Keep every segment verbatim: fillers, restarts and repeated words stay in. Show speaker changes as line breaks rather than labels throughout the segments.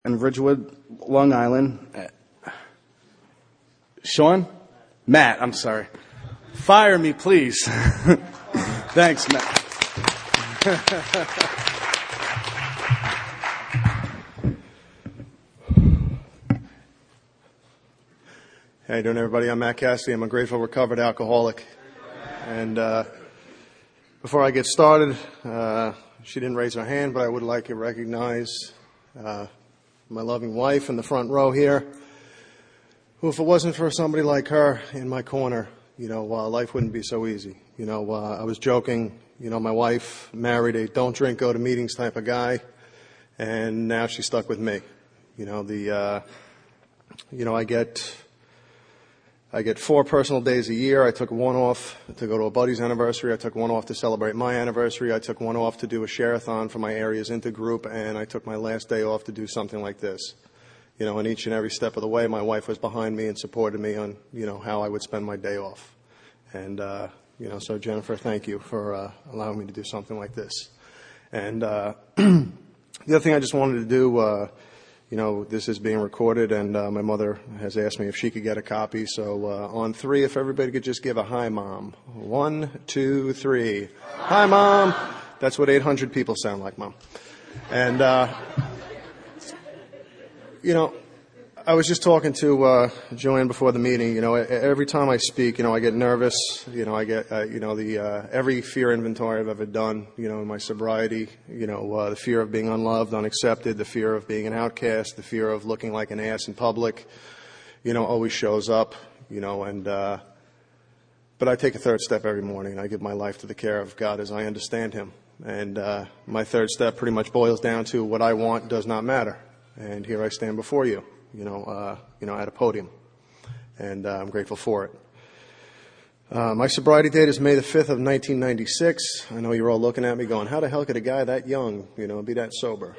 in Ridgewood, Long Island. Sean? Matt, I'm sorry. Fire me, please. Thanks, Matt.
How you doing, everybody? I'm Matt Cassidy. I'm a grateful, recovered alcoholic. And uh, before I get started, uh, she didn't raise her hand, but I would like to recognize uh, my loving wife in the front row here, who, if it wasn't for somebody like her in my corner, you know, uh, life wouldn't be so easy. You know, uh, I was joking, you know, my wife married a don't drink, go to meetings type of guy, and now she's stuck with me. You know, the, uh, you know, I get... I get four personal days a year. I took one off to go to a buddy's anniversary. I took one off to celebrate my anniversary. I took one off to do a share-a-thon for my area's intergroup, and I took my last day off to do something like this. You know, and each and every step of the way, my wife was behind me and supported me on, you know, how I would spend my day off. And, uh, you know, so Jennifer, thank you for uh, allowing me to do something like this. And uh, the other thing I just wanted to do, uh, You know, this is being recorded, and uh, my mother has asked me if she could get a copy. So uh, on three, if everybody could just give a hi, Mom. One, two, three. Hi, Mom. That's what eight hundred people sound like, Mom. And, uh, you know, I was just talking to uh, Joanne before the meeting. You know, every time I speak, you know, I get nervous. You know, I get, uh, you know, the uh, every fear inventory I've ever done, you know, in my sobriety, you know, uh, the fear of being unloved, unaccepted, the fear of being an outcast, the fear of looking like an ass in public, you know, always shows up, you know, and, uh, but I take a third step every morning, and I give my life to the care of God as I understand Him. And uh, my third step pretty much boils down to what I want does not matter. And here I stand before you. You know, uh, you know, at a podium, and uh, I'm grateful for it. Uh, my sobriety date is May the fifth of nineteen ninety-six. I know you're all looking at me going, how the hell could a guy that young, you know, be that sober?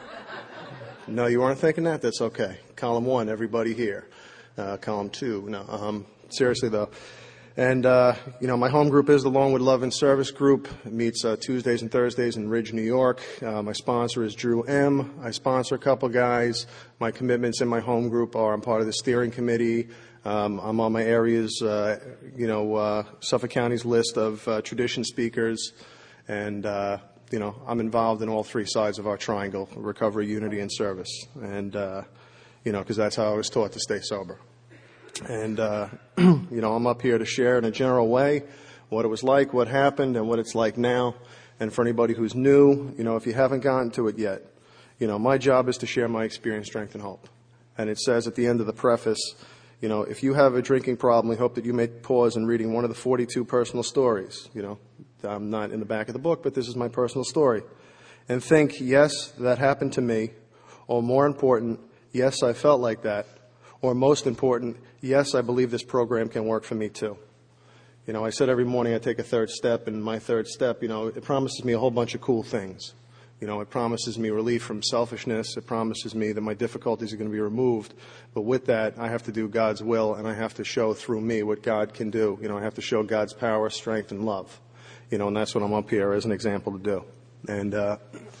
No, you weren't thinking that? That's okay. Column one, everybody here. Uh, column two, no, um, seriously though. And, uh, you know, my home group is the Longwood Love and Service Group. It meets uh, Tuesdays and Thursdays in Ridge, New York. Uh, my sponsor is Drew M. I sponsor a couple guys. My commitments in my home group are I'm part of the steering committee. Um, I'm on my area's, uh, you know, uh, Suffolk County's list of uh, tradition speakers. And, uh, you know, I'm involved in all three sides of our triangle, recovery, unity, and service. And, uh, you know, because that's how I was taught to stay sober. And, uh, you know, I'm up here to share in a general way what it was like, what happened, and what it's like now. And for anybody who's new, you know, if you haven't gotten to it yet, you know, my job is to share my experience, strength, and hope. And it says at the end of the preface, you know, if you have a drinking problem, we hope that you may pause in reading one of the forty-two personal stories. You know, I'm not in the back of the book, but this is my personal story. And think, yes, that happened to me. Or more important, yes, I felt like that. Or most important, yes, I believe this program can work for me too. You know, I said every morning I take a third step, and my third step, you know, it promises me a whole bunch of cool things. You know, it promises me relief from selfishness. It promises me that my difficulties are going to be removed. But with that, I have to do God's will, and I have to show through me what God can do. You know, I have to show God's power, strength, and love. You know, and that's what I'm up here as an example to do. And, uh,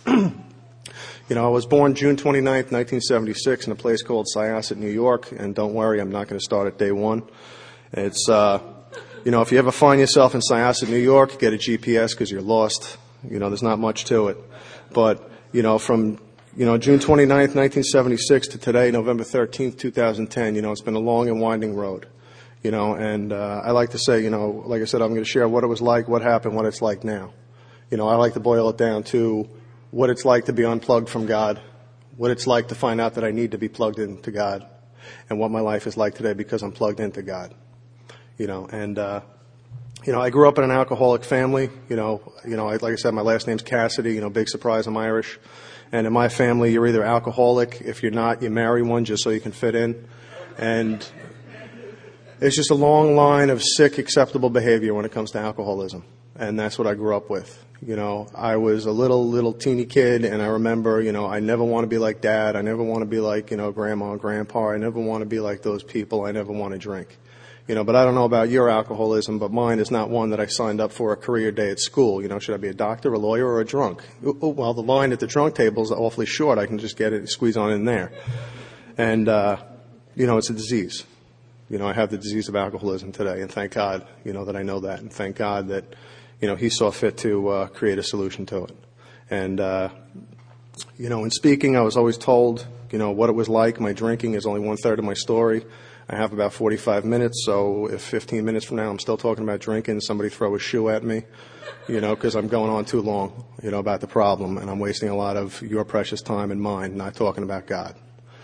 you know, I was born June twenty-ninth, nineteen seventy-six in a place called Syosset, New York. And don't worry, I'm not going to start at day one. It's, uh, you know, if you ever find yourself in Syosset, New York, get a G P S because you're lost. You know, there's not much to it. But, you know, from, you know, June twenty-ninth, nineteen seventy-six to today, November thirteenth, two thousand ten, you know, it's been a long and winding road. You know, and uh, I like to say, you know, like I said, I'm going to share what it was like, what happened, what it's like now. You know, I like to boil it down to what it's like to be unplugged from God, what it's like to find out that I need to be plugged into God, and what my life is like today because I'm plugged into God. You know, and, uh, you know, I grew up in an alcoholic family. You know, you know, like I said, my last name's Cassidy. You know, big surprise, I'm Irish. And in my family, you're either alcoholic. If you're not, you marry one just so you can fit in. And it's just a long line of sick, acceptable behavior when it comes to alcoholism. And that's what I grew up with. You know, I was a little, little teeny kid, and I remember, you know, I never want to be like Dad. I never want to be like, you know, Grandma and Grandpa. I never want to be like those people. I never want to drink. You know, but I don't know about your alcoholism, but mine is not one that I signed up for a career day at school. You know, should I be a doctor, a lawyer, or a drunk? Oh, well, the line at the drunk table is awfully short. I can just get it, squeeze on in there. And, uh, you know, it's a disease. You know, I have the disease of alcoholism today, and thank God, you know, that I know that, and thank God that, you know, He saw fit to uh, create a solution to it. And, uh, you know, in speaking, I was always told, you know, what it was like. My drinking is only one-third of my story. I have about forty-five minutes, so if fifteen minutes from now I'm still talking about drinking, somebody throw a shoe at me, you know, because I'm going on too long, you know, about the problem, and I'm wasting a lot of your precious time and mine not talking about God.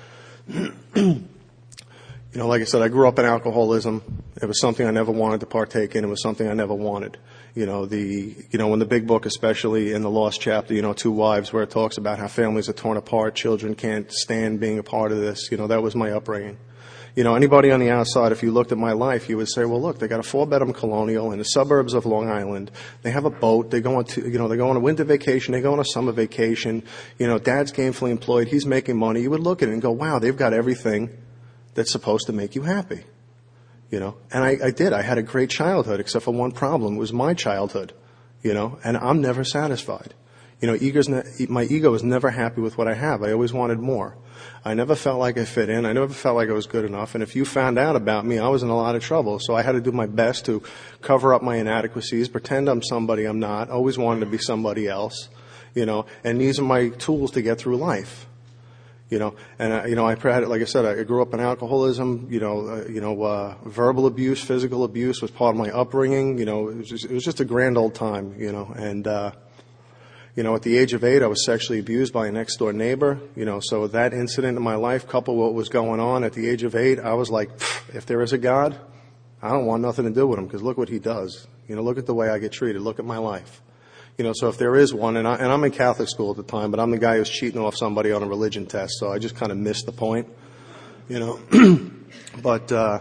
You know, like I said, I grew up in alcoholism. It was something I never wanted to partake in. It was something I never wanted. You know, the, you know, in the big book, especially in the Lost chapter, you know, Two Wives, where it talks about how families are torn apart, children can't stand being a part of this. You know, that was my upbringing. You know, anybody on the outside, if you looked at my life, you would say, well, look, they got a four-bedroom colonial in the suburbs of Long Island. They have a boat. They go on to, you know, they go on a winter vacation. They go on a summer vacation. You know, dad's gainfully employed. He's making money. You would look at it and go, wow, they've got everything that's supposed to make you happy. You know, and I, I did. I had a great childhood, except for one problem. It was my childhood, you know, and I'm never satisfied. You know, ego's ne- my ego is never happy with what I have. I always wanted more. I never felt like I fit in. I never felt like I was good enough. And if you found out about me, I was in a lot of trouble. So I had to do my best to cover up my inadequacies, pretend I'm somebody I'm not, always wanted to be somebody else, you know, and these are my tools to get through life. You know, and, uh, you know, I had, like I said, I grew up in alcoholism, you know, uh, you know, uh, verbal abuse, physical abuse was part of my upbringing. You know, it was just, it was just a grand old time, you know, and, uh, you know, at the age of eight, I was sexually abused by a next door neighbor, you know, so that incident in my life, coupled with what was going on at the age of eight, I was like, if there is a God, I don't want nothing to do with him, because look what he does. You know, look at the way I get treated. Look at my life. You know, so if there is one, and, I, and I'm in Catholic school at the time, but I'm the guy who's cheating off somebody on a religion test, so I just kind of missed the point, you know. But, uh,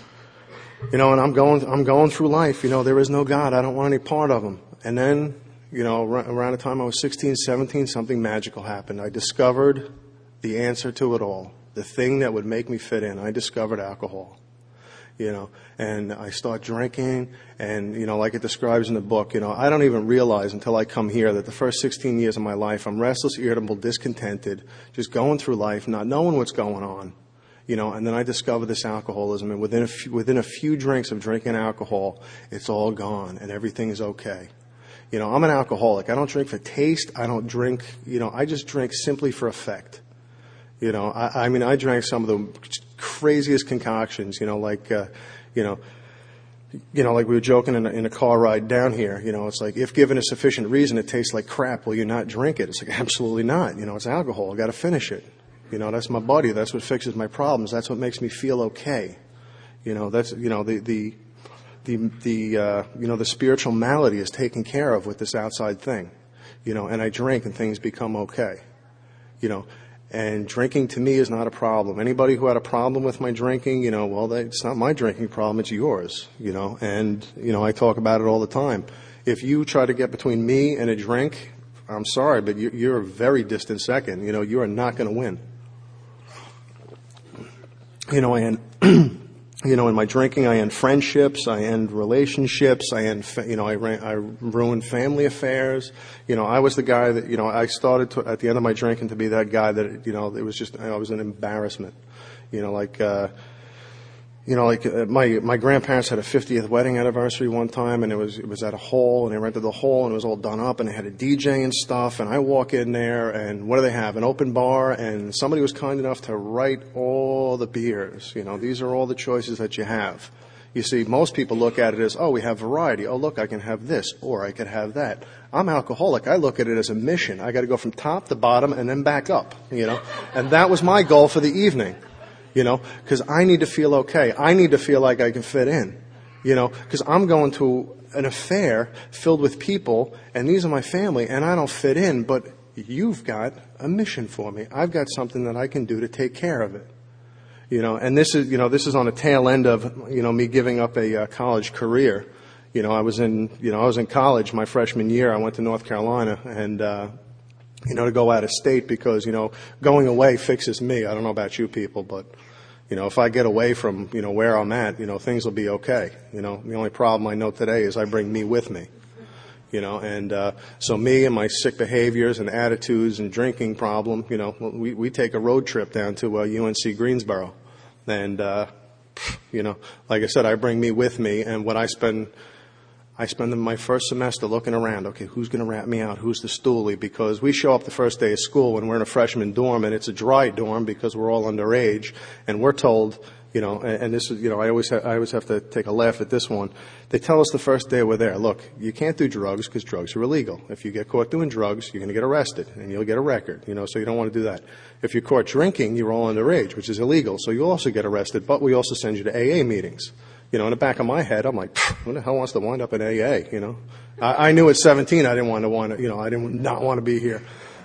you know, and I'm going, I'm going through life, you know, there is no God. I don't want any part of him. And then, you know, around the time I was sixteen, seventeen, something magical happened. I discovered the answer to it all, the thing that would make me fit in. I discovered alcohol. You know, and I start drinking, and, you know, like it describes in the book, you know, I don't even realize until I come here that the first sixteen years of my life, I'm restless, irritable, discontented, just going through life, not knowing what's going on, you know, and then I discover this alcoholism, and within a few, within a few drinks of drinking alcohol, it's all gone, and everything is okay. You know, I'm an alcoholic. I don't drink for taste. I don't drink, you know, I just drink simply for effect. You know, I, I mean, I drank some of the craziest concoctions, you know, like, uh, you know, you know, like we were joking in a, in a car ride down here, you know, it's like, if given a sufficient reason, it tastes like crap, will you not drink it? It's like, absolutely not. You know, it's alcohol. I got to finish it. You know, that's my buddy. That's what fixes my problems. That's what makes me feel okay. You know, that's, you know, the, the, the, the, uh, you know, the spiritual malady is taken care of with this outside thing, you know, and I drink and things become okay, you know. And drinking to me is not a problem. Anybody who had a problem with my drinking, you know, well, that, it's not my drinking problem, it's yours, you know. And, you know, I talk about it all the time. If you try to get between me and a drink, I'm sorry, but you, you're a very distant second. You know, you are not going to win. You know, and, you know, in my drinking, I end friendships, I end relationships, I end, you know, I, I ruin family affairs. You know, I was the guy that, you know, I started to, at the end of my drinking to be that guy that, you know, it was just, I was an embarrassment. You know, like, uh, you know, like uh, my, my grandparents had a fiftieth wedding anniversary one time, and it was, it was at a hall, and they rented the hall, and it was all done up, and they had a D J and stuff, and I walk in there, and what do they have? An open bar, and somebody was kind enough to write all the beers. You know, these are all the choices that you have. You see, most people look at it as, oh, we have variety. Oh, look, I can have this, or I could have that. I'm alcoholic. I look at it as a mission. I got to go from top to bottom and then back up, you know, and that was my goal for the evening. You know, because I need to feel okay. I need to feel like I can fit in, you know, because I'm going to an affair filled with people, and these are my family, and I don't fit in, but you've got a mission for me. I've got something that I can do to take care of it, you know, and this is, you know, this is on the tail end of, you know, me giving up a uh, college career. You know, I was in, you know, I was in college my freshman year. I went to North Carolina, and, uh, you know, to go out of state because, you know, going away fixes me. I don't know about you people, but, You know, if I get away from, you know, where I'm at, you know, things will be okay. You know, the only problem I know today is I bring me with me. You know, and uh, so me and my sick behaviors and attitudes and drinking problem, you know, we, we take a road trip down to uh, U N C Greensboro. And, uh, you know, like I said, I bring me with me. And what I spend, I spend my first semester looking around. Okay, who's going to rat me out? Who's the stoolie? Because we show up the first day of school and we're in a freshman dorm, and it's a dry dorm because we're all underage. And we're told, you know, and, and this is, you know, I always, ha- I always have to take a laugh at this one. They tell us the first day we're there, look, you can't do drugs because drugs are illegal. If you get caught doing drugs, you're going to get arrested and you'll get a record, you know, so you don't want to do that. If you're caught drinking, you're all underage, which is illegal, so you'll also get arrested, but we also send you to A A meetings. You know, in the back of my head, I'm like, who the hell wants to wind up in A A, you know? I, I knew at seventeen I didn't want to want to, you know, I didn't not want to be here,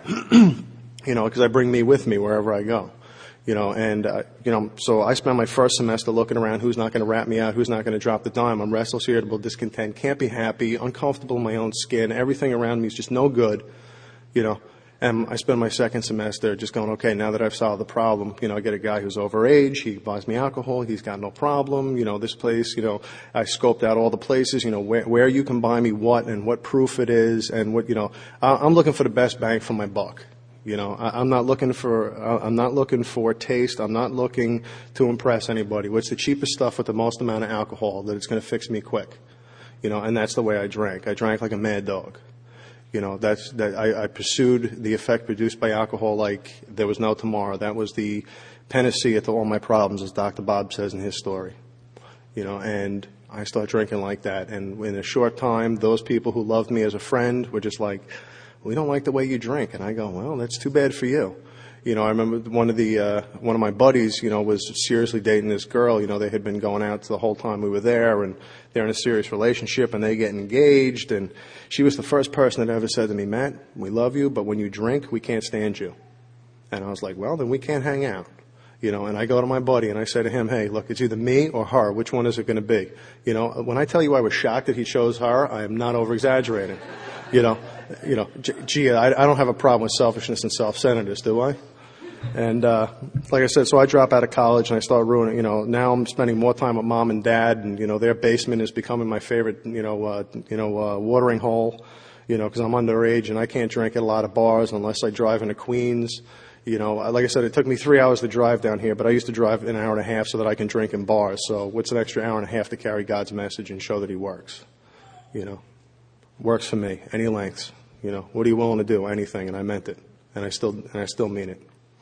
you know, because I bring me with me wherever I go. You know, and, uh, you know, so I spent my first semester looking around who's not going to rat me out, who's not going to drop the dime. I'm restless, irritable, discontent, can't be happy, uncomfortable in my own skin. Everything around me is just no good, you know. And I spend my second semester just going, okay, now that I've solved the problem, you know, I get a guy who's overage, he buys me alcohol, he's got no problem, you know, this place, you know, I scoped out all the places, you know, where, where you can buy me what and what proof it is and what, you know, I'm looking for the best bang for my buck. You know, I, I'm not looking for, I'm not looking for taste. I'm not looking to impress anybody. What's the cheapest stuff with the most amount of alcohol that it's going to fix me quick? You know, and that's the way I drank. I drank like a mad dog. You know, that's, that I, I pursued the effect produced by alcohol like there was no tomorrow. That was the panacea to all my problems, as Doctor Bob says in his story. You know, and I started drinking like that. And in a short time, those people who loved me as a friend were just like, we don't like the way you drink. And I go, well, that's too bad for you. You know, I remember one of the, uh, one of my buddies, you know, was seriously dating this girl. You know, they had been going out the whole time we were there, and they're in a serious relationship, and they get engaged. And she was the first person that ever said to me, Matt, we love you, but when you drink, we can't stand you. And I was like, well, then we can't hang out. You know, and I go to my buddy and I say to him, hey, look, it's either me or her. Which one is it going to be? You know, when I tell you I was shocked that he chose her, I am not over-exaggerating. You know, you know, gee, I, I don't have a problem with selfishness and self-centeredness, do I? And, uh, like I said, so I drop out of college and I start ruining, you know, now I'm spending more time with mom and dad, and, you know, their basement is becoming my favorite, you know, uh, you know, uh, watering hole, you know, because I'm underage and I can't drink at a lot of bars unless I drive into Queens. You know, like I said, it took me three hours to drive down here, but I used to drive an hour and a half so that I can drink in bars. So what's an extra hour and a half to carry God's message and show that he works? You know, works for me, any lengths. You know, what are you willing to do? Anything. And I meant it. And I still, and I still mean it.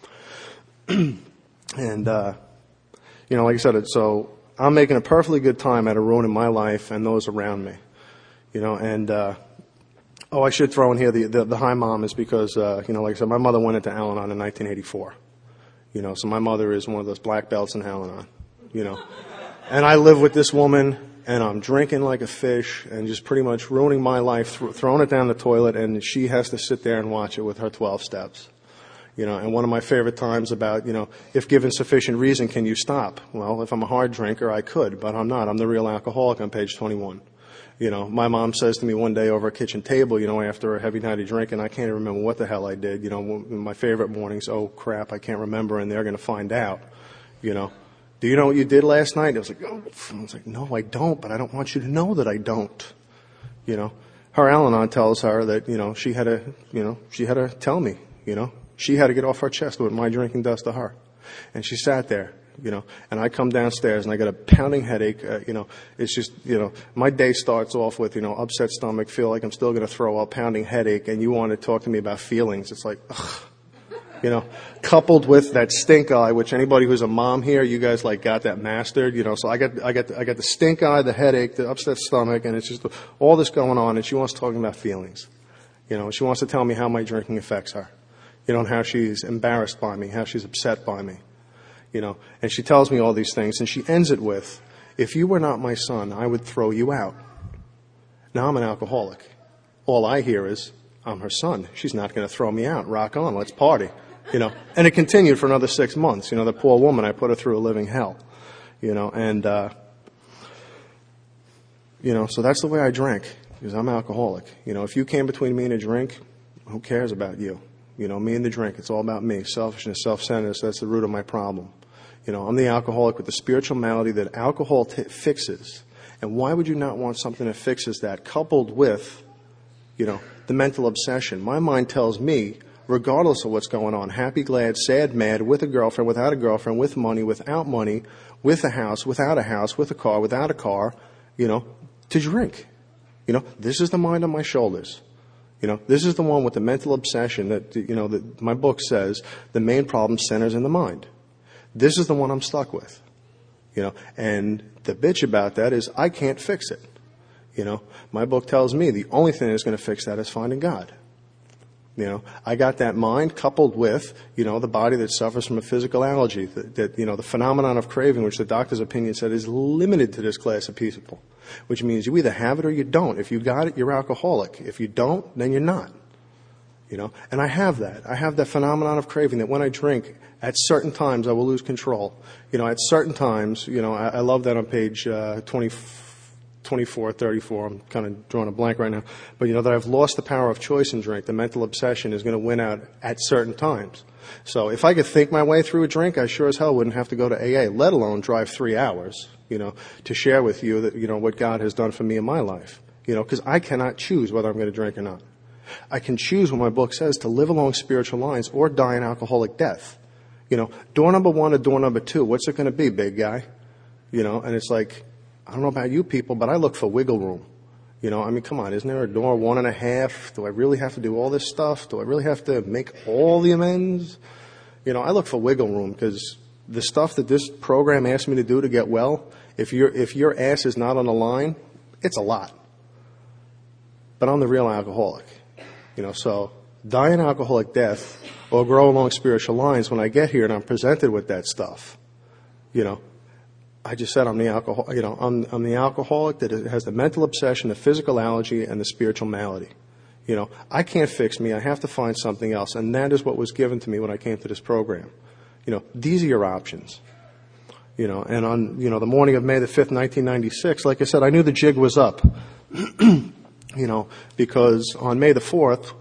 And, uh, you know, like I said, so I'm making a perfectly good time out of ruining my life and those around me. You know, and, uh, oh, I should throw in here the, the, the hi mom is because, uh, you know, like I said, my mother went into Al-Anon in nineteen eighty-four. You know, so my mother is one of those black belts in Al-Anon, you know. And I live with this woman, and I'm drinking like a fish and just pretty much ruining my life, th- throwing it down the toilet, and she has to sit there and watch it with her twelve steps. You know, and one of my favorite times about, you know, if given sufficient reason, can you stop? Well, if I'm a hard drinker, I could, but I'm not. I'm the real alcoholic on page twenty-one. You know, my mom says to me one day over a kitchen table, you know, after a heavy night of drinking, I can't even remember what the hell I did. You know, my favorite mornings, oh, crap, I can't remember, and they're going to find out, you know. Do you know what you did last night? I was like, oh. I was like, no, I don't, but I don't want you to know that I don't. You know, her Al-Anon tells her that, you know, she had to, you know, she had to tell me, you know. She had to get off her chest what my drinking does to her. And she sat there, you know, and I come downstairs and I got a pounding headache. Uh, you know, it's just, you know, my day starts off with, you know, upset stomach, feel like I'm still going to throw up, pounding headache, and you want to talk to me about feelings. It's like, ugh. You know, coupled with that stink eye, which anybody who's a mom here, you guys like got that mastered, you know, so I got, I got, I got the stink eye, the headache, the upset stomach, and it's just all this going on, and she wants to talk about feelings. You know, she wants to tell me how my drinking affects her. You know, and how she's embarrassed by me, how she's upset by me, you know. And she tells me all these things, and she ends it with, if you were not my son, I would throw you out. Now I'm an alcoholic. All I hear is, I'm her son. She's not going to throw me out. Rock on, let's party, you know. And it continued for another six months. You know, the poor woman, I put her through a living hell, you know. And, uh, you know, so that's the way I drank, because I'm alcoholic. You know, if you came between me and a drink, who cares about you? You know, me and the drink, it's all about me. Selfishness, self-centeredness, that's the root of my problem. You know, I'm the alcoholic with the spiritual malady that alcohol t- fixes. And why would you not want something that fixes that, coupled with, you know, the mental obsession? My mind tells me, regardless of what's going on, happy, glad, sad, mad, with a girlfriend, without a girlfriend, with money, without money, with a house, without a house, with a car, without a car, you know, to drink. You know, this is the mind on my shoulders. You know, this is the one with the mental obsession that, you know, that my book says the main problem centers in the mind. This is the one I'm stuck with. You know, and the bitch about that is I can't fix it. You know, my book tells me the only thing that's going to fix that is finding God. You know, I got that mind coupled with, you know, the body that suffers from a physical allergy, that, that, you know, the phenomenon of craving, which the doctor's opinion said is limited to this class of people, which means you either have it or you don't. If you got it, you're alcoholic. If you don't, then you're not. You know, and I have that. I have that phenomenon of craving that when I drink, at certain times I will lose control. You know, at certain times, you know, I, I love that on page uh, twenty, twenty-four, thirty-four. I'm kind of drawing a blank right now. But, you know, that I've lost the power of choice in drink. The mental obsession is going to win out at certain times. So if I could think my way through a drink, I sure as hell wouldn't have to go to A A, let alone drive three hours, you know, to share with you that, you know, what God has done for me in my life. You know, because I cannot choose whether I'm going to drink or not. I can choose what my book says to live along spiritual lines or die an alcoholic death. You know, door number one or door number two, what's it going to be, big guy? You know, and it's like, I don't know about you people, but I look for wiggle room. You know, I mean, come on, isn't there a door one and a half? Do I really have to do all this stuff? Do I really have to make all the amends? You know, I look for wiggle room because the stuff that this program asks me to do to get well, if your if your ass is not on the line, it's a lot. But I'm the real alcoholic. You know, so die an alcoholic death or grow along spiritual lines when I get here and I'm presented with that stuff. You know, I just said I'm the alcohol, you know, I'm, I'm the alcoholic that has the mental obsession, the physical allergy, and the spiritual malady. You know, I can't fix me. I have to find something else. And that is what was given to me when I came to this program. You know, these are your options. You know, and on, you know, the morning of May the fifth, nineteen ninety-six, like I said, I knew the jig was up. You know, because on May the fourth,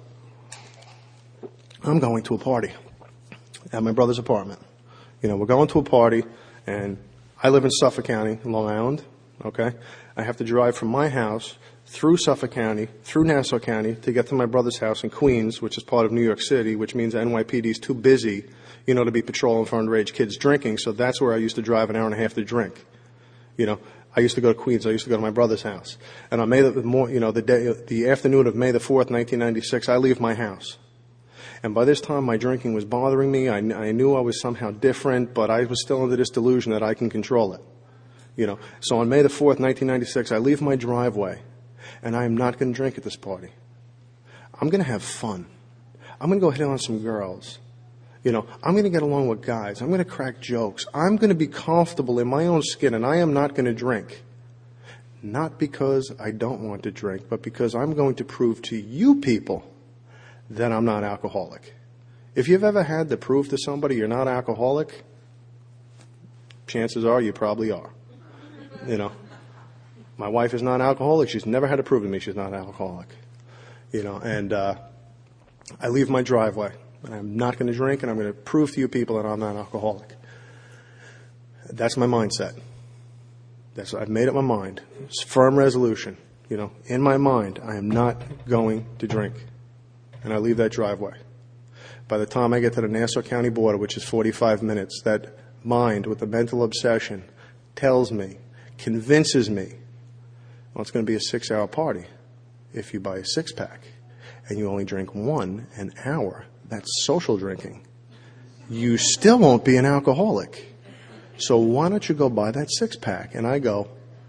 I'm going to a party at my brother's apartment. You know, we're going to a party, and I live in Suffolk County, Long Island, okay? I have to drive from my house through Suffolk County, through Nassau County, to get to my brother's house in Queens, which is part of New York City, which means N Y P D is too busy, you know, to be patrolling for underage kids drinking, so that's where I used to drive an hour and a half to drink, you know. I used to go to Queens. I used to go to my brother's house. And on May the, you know, the day, the afternoon of May the fourth, nineteen ninety-six, I leave my house. And by this time, my drinking was bothering me. I, I knew I was somehow different, but I was still under this delusion that I can control it. You know, so on May the fourth, nineteen ninety-six, I leave my driveway, and I am not going to drink at this party. I'm going to have fun. I'm going to go hit on some girls. You know, I'm going to get along with guys. I'm going to crack jokes. I'm going to be comfortable in my own skin, and I am not going to drink. Not because I don't want to drink, but because I'm going to prove to you people that I'm not alcoholic. If you've ever had to prove to somebody you're not alcoholic, chances are you probably are. You know, my wife is not alcoholic. She's never had to prove to me she's not alcoholic. You know, and uh, I leave my driveway. And I'm not going to drink, and I'm going to prove to you people that I'm not alcoholic. That's my mindset. That's I've made up my mind. It's firm resolution. You know, in my mind, I am not going to drink. And I leave that driveway. By the time I get to the Nassau County border, which is forty-five minutes, that mind with the mental obsession tells me, convinces me, well, it's going to be a six-hour party if you buy a six-pack and you only drink one an hour. That's social drinking. You still won't be an alcoholic. So why don't you go buy that six-pack? And I go,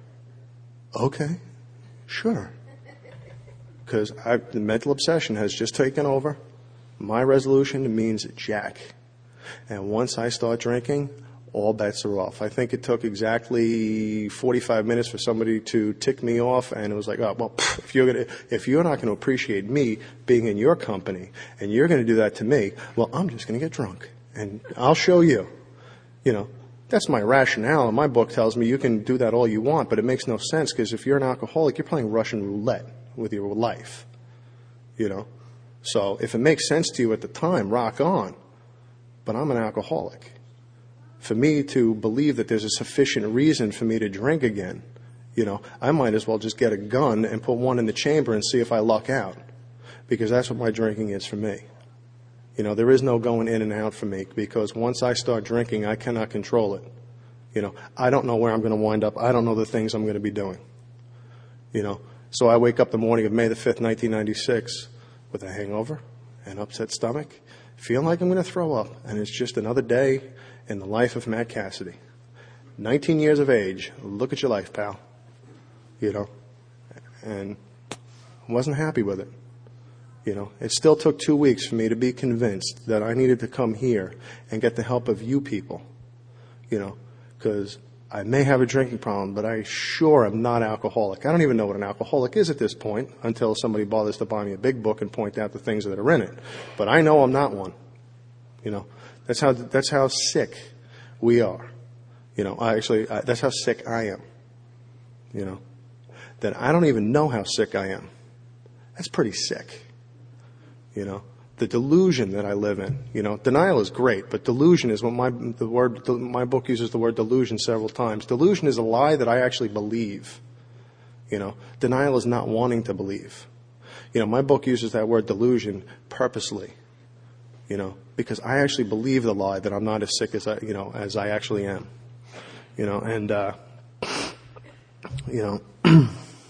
okay, sure. Because the mental obsession has just taken over. My resolution means jack. And once I start drinking, all bets are off. I think it took exactly forty-five minutes for somebody to tick me off, and it was like, oh, well, pff, if you're gonna, if you're not going to appreciate me being in your company, and you're going to do that to me, well, I'm just going to get drunk, and I'll show you. You know, that's my rationale, and my book tells me you can do that all you want, but it makes no sense, because if you're an alcoholic, you're playing Russian roulette with your life. You know, so if it makes sense to you at the time, rock on. But I'm an alcoholic. for me to believe that there's a sufficient reason for me to drink again, you know, I might as well just get a gun and put one in the chamber and see if I luck out, because that's what my drinking is for me. You know, there is no going in and out for me, because once I start drinking, I cannot control it. You know, I don't know where I'm going to wind up. I don't know the things I'm going to be doing. You know, so I wake up the morning of May the fifth, nineteen ninety-six, with a hangover, an upset stomach, feeling like I'm going to throw up, and it's just another day in the life of Matt Cassidy. nineteen years of age. Look at your life, pal. You know, and I wasn't happy with it. You know, it still took two weeks for me to be convinced that I needed to come here and get the help of you people. You know, because I may have a drinking problem, but I sure am not alcoholic. I don't even know what an alcoholic is at this point until somebody bothers to buy me a big book and point out the things that are in it. But I know I'm not one. You know, that's how that's how sick we are. You know, I actually, I, that's how sick I am. You know, that I don't even know how sick I am. That's pretty sick. You know, the delusion that I live in. You know, denial is great, but delusion is what my the word my book uses the word delusion several times. Delusion is a lie that I actually believe. You know, denial is not wanting to believe. You know, my book uses that word delusion purposely. You know, because I actually believe the lie that I'm not as sick as I you know as I actually am. You know, and uh, you know, and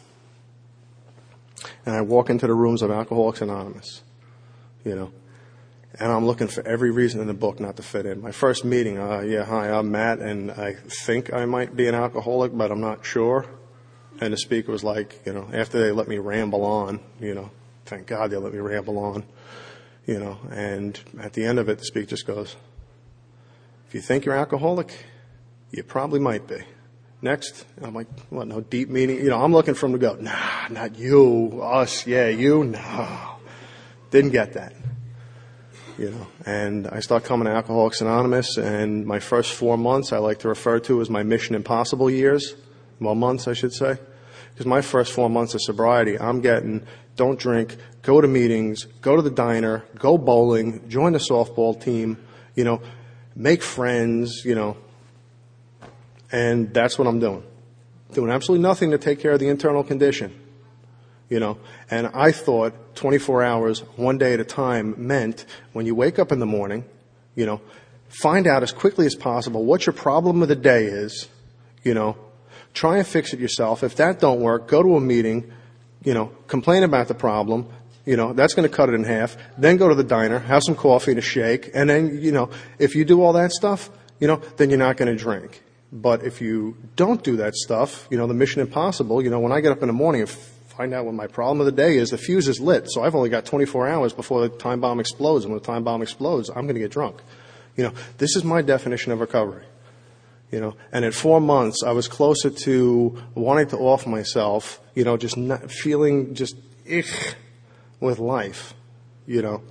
I walk into the rooms of Alcoholics Anonymous. You know, and I'm looking for every reason in the book not to fit in. My first meeting, uh, yeah, hi, I'm Matt, and I think I might be an alcoholic, but I'm not sure. And the speaker was like, you know, after they let me ramble on, you know, thank God they let me ramble on, you know, and at the end of it, the speaker just goes, if you think you're alcoholic, you probably might be. Next, I'm like, what, no deep meaning? You know, I'm looking for him to go, nah, not you, us, yeah, you, no. Didn't get that, you know, and I start coming to Alcoholics Anonymous, and my first four months I like to refer to as my Mission Impossible years, well, months I should say, because my first four months of sobriety, I'm getting don't drink, go to meetings, go to the diner, go bowling, join the softball team, you know, make friends, you know, and that's what I'm doing, doing absolutely nothing to take care of the internal condition. You know, and I thought twenty-four hours, one day at a time meant when you wake up in the morning, you know, find out as quickly as possible what your problem of the day is, you know, try and fix it yourself. If that don't work, go to a meeting, you know, complain about the problem, you know, that's going to cut it in half, then go to the diner, have some coffee and a shake, and then, you know, if you do all that stuff, you know, then you're not going to drink. But if you don't do that stuff, you know, the Mission Impossible, you know, when I get up in the morning and find out what my problem of the day is, the fuse is lit, so I've only got twenty-four hours before the time bomb explodes, and when the time bomb explodes, I'm going to get drunk. You know, this is my definition of recovery. You know, and at four months, I was closer to wanting to off myself, you know, just not feeling just ich with life, you know.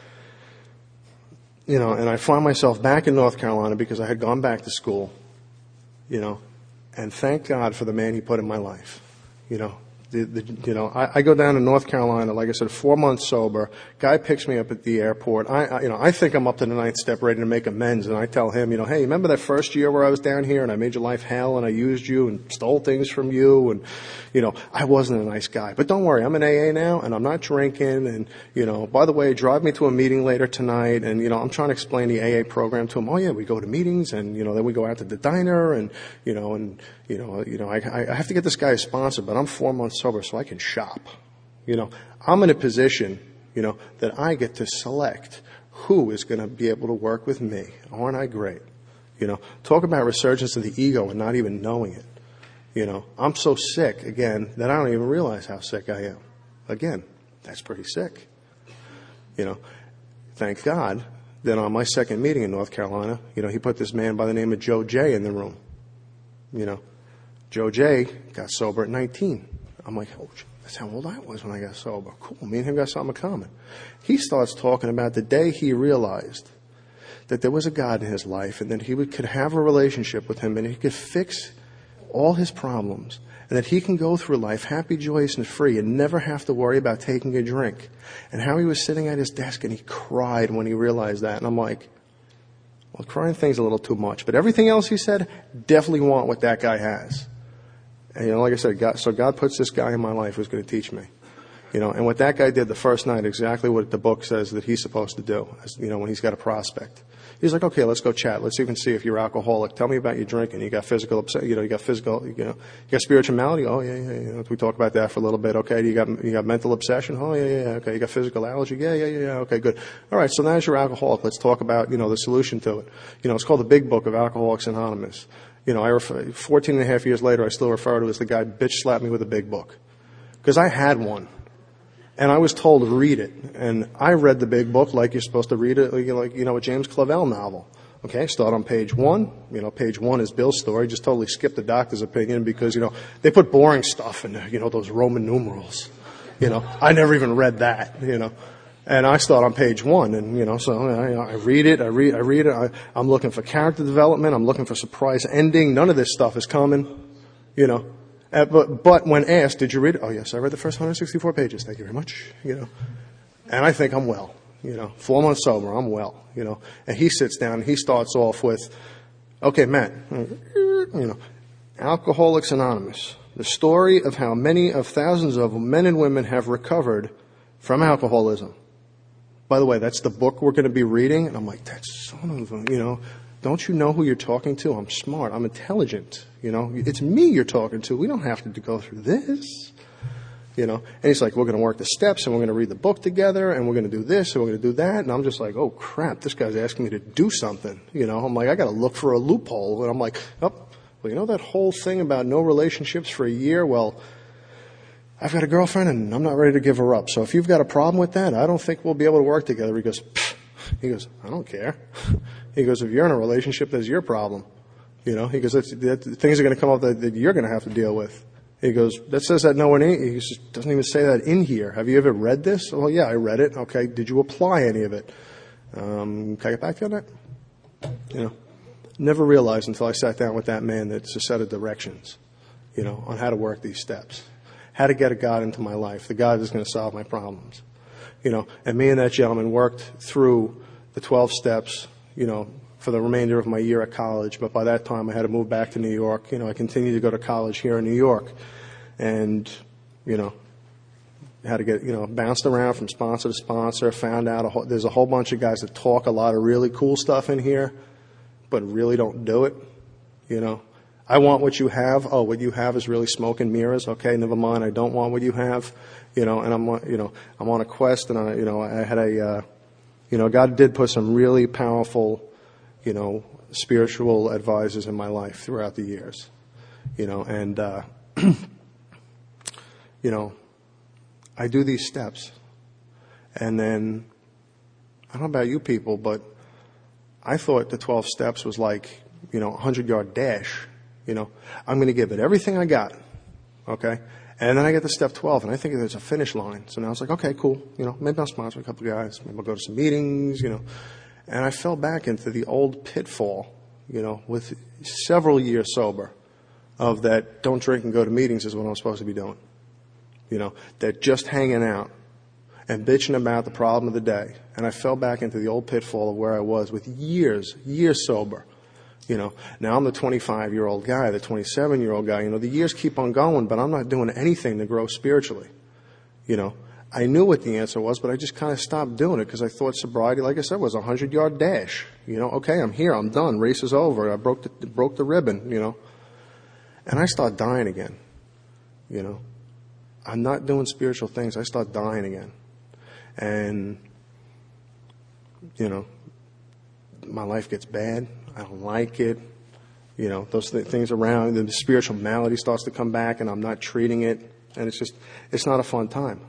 You know, and I found myself back in North Carolina because I had gone back to school, you know, and thank God for the man he put in my life, you know. The, the, you know, I, I go down to North Carolina, like I said, four months sober. Guy picks me up at the airport. I, I, you know, I think I'm up to the ninth step, ready to make amends, and I tell him, you know, hey, remember that first year where I was down here and I made your life hell and I used you and stole things from you, and, you know, I wasn't a nice guy. But don't worry, I'm in A A now and I'm not drinking. And, you know, by the way, drive me to a meeting later tonight. And, you know, I'm trying to explain the A A program to him. Oh yeah, we go to meetings, and, you know, then we go out to the diner, and, you know, and. You know, you know, I, I have to get this guy a sponsor, but I'm four months sober, so I can shop. You know, I'm in a position, you know, that I get to select who is going to be able to work with me. Aren't I great? You know, talk about resurgence of the ego and not even knowing it. You know, I'm so sick, again, that I don't even realize how sick I am. Again, that's pretty sick. You know, thank God that on my second meeting in North Carolina, you know, he put this man by the name of Joe J in the room. You know, Joe J got sober at nineteen. I'm like, oh, that's how old I was when I got sober. Cool, me and him got something in common. He starts talking about the day he realized that there was a God in his life, and that he would, could have a relationship with him, and he could fix all his problems, and that he can go through life happy, joyous, and free, and never have to worry about taking a drink. And how he was sitting at his desk, and he cried when he realized that. And I'm like, Well, crying thing's a little too much. But everything else he said, definitely want what that guy has. And, you know, like I said, God, so God puts this guy in my life who's going to teach me. You know, and what that guy did the first night, exactly what the book says that he's supposed to do, as, you know, when he's got a prospect. He's like, okay, let's go chat. Let's even see if you're alcoholic. Tell me about your drinking. You got physical, you know, you got physical, you know, you got spiritual malady. Oh, yeah, yeah, yeah. We talk about that for a little bit. Okay, you got, you got mental obsession. Oh, yeah, yeah, yeah. Okay, you got physical allergy. Yeah, yeah, yeah, yeah. Okay, good. All right, so now you're alcoholic. Let's talk about, you know, the solution to it. You know, it's called the Big Book of Alcoholics Anonymous. You know, I refer, fourteen and a half years later, I still refer to it as the guy bitch slapped me with a big book. Because I had one. And I was told to read it. And I read the big book like you're supposed to read it, like, you know, a James Clavell novel. Okay, start on page one. You know, page one is Bill's story. Just totally skip the doctor's opinion because, you know, they put boring stuff in there, you know, those Roman numerals. You know, I never even read that, you know. And I start on page one, and, you know, so I, I read it, I read, I read it. I, I'm looking for character development. I'm looking for surprise ending. None of this stuff is coming, you know. Uh, but, but when asked, did you read it? Oh, yes, I read the first one hundred sixty-four pages. Thank you very much, you know. And I think I'm well, you know. Four months sober, I'm well, you know. And he sits down and he starts off with, okay, Matt, you know, Alcoholics Anonymous, the story of how many of thousands of men and women have recovered from alcoholism. By the way, that's the book we're going to be reading. And I'm like, that's son of a, you know, don't you know who you're talking to? I'm smart. I'm intelligent. You know, it's me you're talking to. We don't have to go through this. You know, and he's like, we're going to work the steps and we're going to read the book together and we're going to do this and we're going to do that. And I'm just like, oh crap, this guy's asking me to do something. You know, I'm like, I got to look for a loophole. And I'm like, oh, well, you know that whole thing about no relationships for a year? Well, I've got a girlfriend and I'm not ready to give her up. So if you've got a problem with that, I don't think we'll be able to work together. He goes, Pfft. He goes, I don't care. He goes, if you're in a relationship, that's your problem. You know, he goes, that's, that, things are going to come up that, that you're going to have to deal with. He goes, that says that no one, he just doesn't even say that in here. Have you ever read this? Well, yeah, I read it. Okay. Did you apply any of it? Um, can I get back to you on that? You know, never realized until I sat down with that man that it's a set of directions, you know, on how to work these steps. How to get a God into my life, the God that's going to solve my problems. You know, and me and that gentleman worked through the twelve steps, you know, for the remainder of my year at college. But by that time, I had to move back to New York. You know, I continued to go to college here in New York. And, you know, had to get, you know, bounced around from sponsor to sponsor, found out a whole, there's a whole bunch of guys that talk a lot of really cool stuff in here, but really don't do it, you know. I want what you have. Oh, what you have is really smoke and mirrors. Okay, never mind. I don't want what you have. You know, and I'm, you know, I'm on a quest, and I, you know, I had a, uh, you know, God did put some really powerful, you know, spiritual advisors in my life throughout the years. You know, and, uh, you know, I do these steps, and then I don't know about you people, but I thought the twelve steps was like, you know, a hundred yard dash. You know, I'm going to give it everything I got, okay? And then I get to step twelve, and I think there's a finish line. So now I was like, okay, cool. You know, maybe I'll sponsor a couple of guys. Maybe I'll go to some meetings, you know. And I fell back into the old pitfall, you know, with several years sober of that don't drink and go to meetings is what I'm supposed to be doing. You know, that just hanging out and bitching about the problem of the day. And I fell back into the old pitfall of where I was with years, years sober. You know, now I'm the twenty-five-year-old guy, the twenty-seven-year-old guy. You know, the years keep on going, but I'm not doing anything to grow spiritually. You know, I knew what the answer was, but I just kind of stopped doing it because I thought sobriety, like I said, was a hundred-yard dash. You know, okay, I'm here, I'm done, race is over, I broke the, broke the ribbon, you know. And I start dying again, you know. I'm not doing spiritual things, I start dying again. And, you know, my life gets bad. I don't like it. You know, those th- things around, the spiritual malady starts to come back and I'm not treating it. And it's just, it's not a fun time.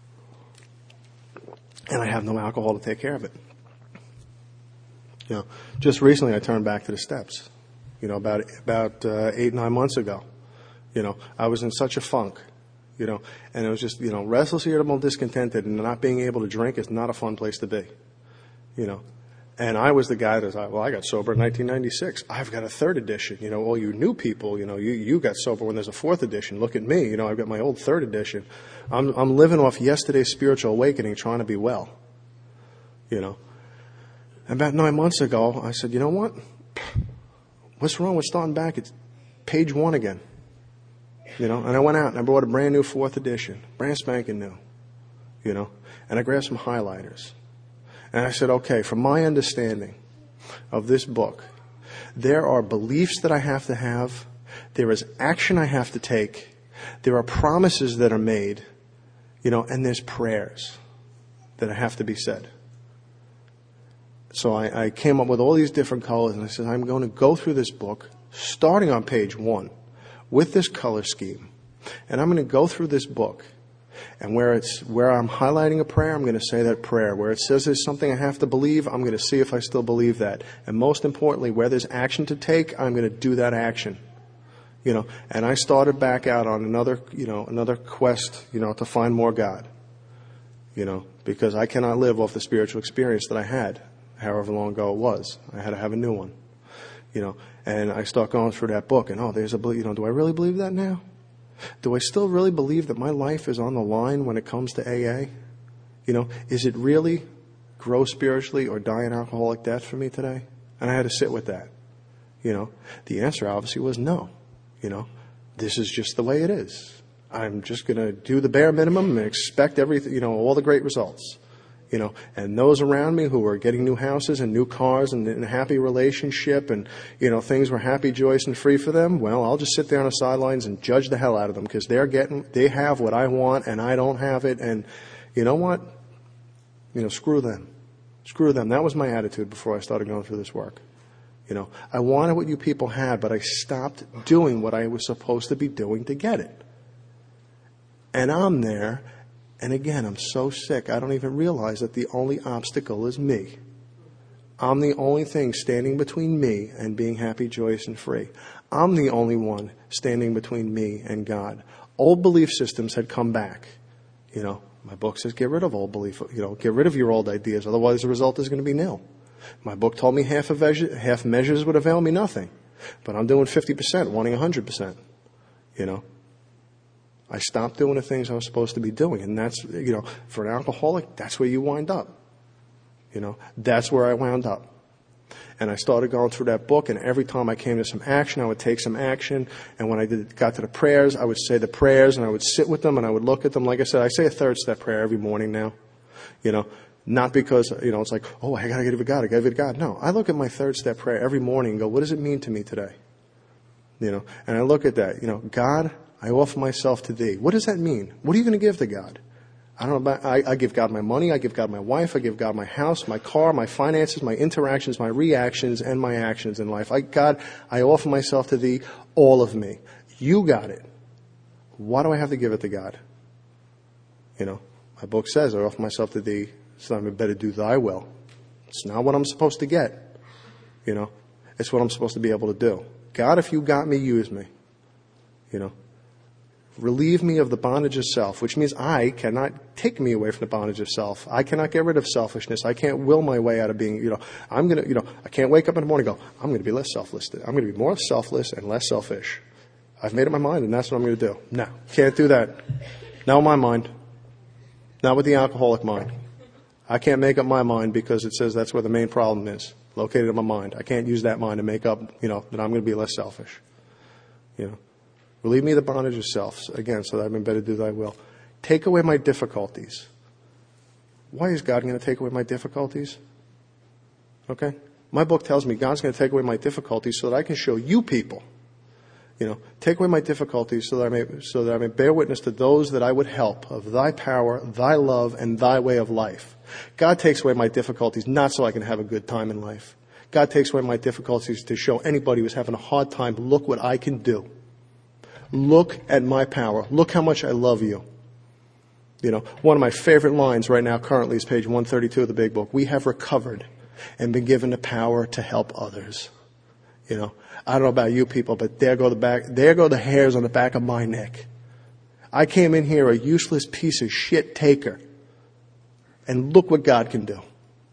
And I have no alcohol to take care of it. You know, just recently I turned back to the steps. You know, about, about uh, eight, nine months ago. You know, I was in such a funk. You know, and it was just, you know, restless, irritable, discontented, and not being able to drink is not a fun place to be. You know. And I was the guy that was like, well, I got sober in nineteen ninety-six. I've got a third edition. You know, all you new people, you know, you, you got sober when there's a fourth edition. Look at me. You know, I've got my old third edition. I'm, I'm living off yesterday's spiritual awakening, trying to be well. You know. About nine months ago, I said, you know what? What's wrong with starting back at page one again? You know, and I went out and I bought a brand new fourth edition, brand spanking new, you know, and I grabbed some highlighters. And I said, okay, from my understanding of this book, there are beliefs that I have to have. There is action I have to take. There are promises that are made, you know, and there's prayers that have to be said. So I, I came up with all these different colors, and I said, I'm going to go through this book, starting on page one, with this color scheme. And I'm going to go through this book. And where it's where I'm highlighting a prayer, I'm going to say that prayer. Where it says there's something I have to believe, I'm going to see if I still believe that. And most importantly, where there's action to take, I'm going to do that action. You know, and I started back out on another, you know, another quest, you know, to find more God. You know, because I cannot live off the spiritual experience that I had, however long ago it was. I had to have a new one. You know, and I start going through that book, and oh, there's a, you know, do I really believe that now? Do I still really believe that my life is on the line when it comes to A A? You know, is it really grow spiritually or die an alcoholic death for me today? And I had to sit with that. You know, the answer obviously was no. You know, this is just the way it is. I'm just going to do the bare minimum and expect everything, you know, all the great results. You know, and those around me who are getting new houses and new cars and in a happy relationship and, you know, things were happy, joyous, and free for them, well, I'll just sit there on the sidelines and judge the hell out of them because they're getting, they have what I want and I don't have it. And you know what? You know, screw them. Screw them. That was my attitude before I started going through this work. You know, I wanted what you people had, but I stopped doing what I was supposed to be doing to get it. And I'm there. And again, I'm so sick, I don't even realize that the only obstacle is me. I'm the only thing standing between me and being happy, joyous, and free. I'm the only one standing between me and God. Old belief systems had come back. You know, my book says get rid of old belief, you know, get rid of your old ideas, otherwise the result is going to be nil. My book told me half, of measure, half measures would avail me nothing. But I'm doing fifty percent, wanting one hundred percent, you know. I stopped doing the things I was supposed to be doing. And that's, you know, for an alcoholic, that's where you wind up. You know, that's where I wound up. And I started going through that book, and every time I came to some action, I would take some action. And when I did, got to the prayers, I would say the prayers, and I would sit with them, and I would look at them. Like I said, I say a third step prayer every morning now. You know, not because, you know, it's like, oh, I got to give it to God, I got to give it to God. No, I look at my third step prayer every morning and go, what does it mean to me today? You know, and I look at that, you know, God, I offer myself to thee. What does that mean? What are you going to give to God? I don't know about, I, I give God my money, I give God my wife, I give God my house, my car, my finances, my interactions, my reactions, and my actions in life. I, God, I offer myself to thee, all of me. You got it. Why do I have to give it to God? You know, my book says I offer myself to thee so I better do thy will. It's not what I'm supposed to get. You know, it's what I'm supposed to be able to do. God, if you got me, use me. You know. Relieve me of the bondage of self, which means I cannot take me away from the bondage of self. I cannot get rid of selfishness. I can't will my way out of being, you know, I'm going to, you know, I can't wake up in the morning and go, I'm going to be less selfless. I'm going to be more selfless and less selfish. I've made up my mind and that's what I'm going to do. No, can't do that. Not with my mind. Not with the alcoholic mind. I can't make up my mind because it says that's where the main problem is, located in my mind. I can't use that mind to make up, you know, that I'm going to be less selfish. You know. Relieve me of the bondage of self, again, so that I may better do thy will. Take away my difficulties. Why is God going to take away my difficulties? Okay? My book tells me God's going to take away my difficulties so that I can show you people. You know, take away my difficulties so that I may, so that I may bear witness to those that I would help of thy power, thy love, and thy way of life. God takes away my difficulties not so I can have a good time in life. God takes away my difficulties to show anybody who's having a hard time, look what I can do. Look at my power. Look how much I love you. You know, one of my favorite lines right now currently is page one thirty-two of the big book. We have recovered and been given the power to help others. You know, I don't know about you people, but there go the back, there go the hairs on the back of my neck. I came in here a useless piece of shit taker. And look what God can do.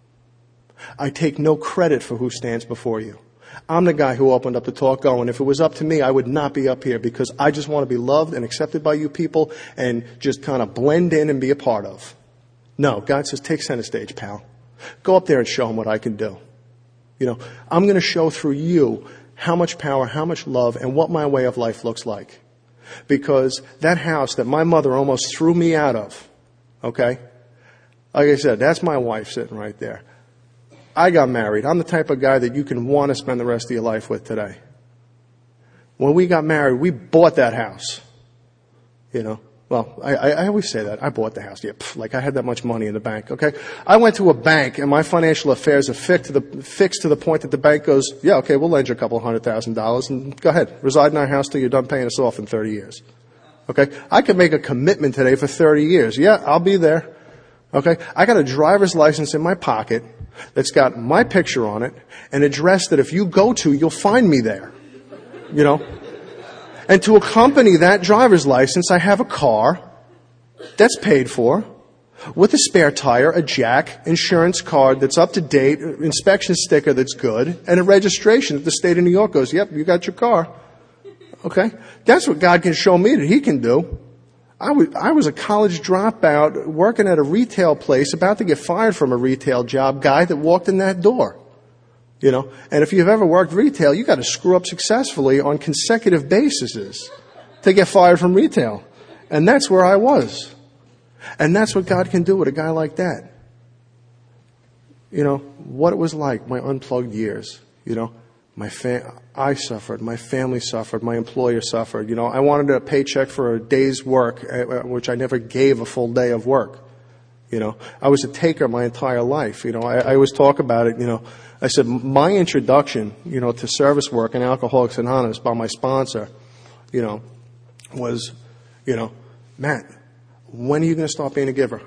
I take no credit for who stands before you. I'm the guy who opened up the talk going, if it was up to me, I would not be up here because I just want to be loved and accepted by you people and just kind of blend in and be a part of. No, God says, take center stage, pal. Go up there and show them what I can do. You know, I'm going to show through you how much power, how much love, and what my way of life looks like. Because that house that my mother almost threw me out of, okay, like I said, that's my wife sitting right there. I got married. I'm the type of guy that you can want to spend the rest of your life with today. When we got married, we bought that house. You know, well, I, I always say that. I bought the house. Yeah, pff, like I had that much money in the bank, okay? I went to a bank, and my financial affairs are fixed to the, fixed to the point that the bank goes, yeah, okay, we'll lend you a couple hundred thousand dollars, and go ahead, reside in our house till you're done paying us off in thirty years. Okay? I can make a commitment today for thirty years. Yeah, I'll be there. Okay? I got a driver's license in my pocket that's got my picture on it, an address that if you go to, you'll find me there. You know? And to accompany that driver's license, I have a car that's paid for, with a spare tire, a jack, insurance card that's up to date, inspection sticker that's good, and a registration that the state of New York goes, yep, you got your car. Okay? That's what God can show me that He can do. I was, I was a college dropout working at a retail place, about to get fired from a retail job, guy that walked in that door. You know, and if you've ever worked retail, you got to screw up successfully on consecutive bases to get fired from retail. And that's where I was. And that's what God can do with a guy like that. You know, what it was like, my unplugged years, you know, my fa- I suffered, my family suffered, my employer suffered. You know, I wanted a paycheck for a day's work, which I never gave a full day of work. You know, I was a taker my entire life. You know, I, I always talk about it, you know, I said, my introduction, you know, to service work and Alcoholics Anonymous by my sponsor, you know, was, you know, Matt, when are you going to start being a giver?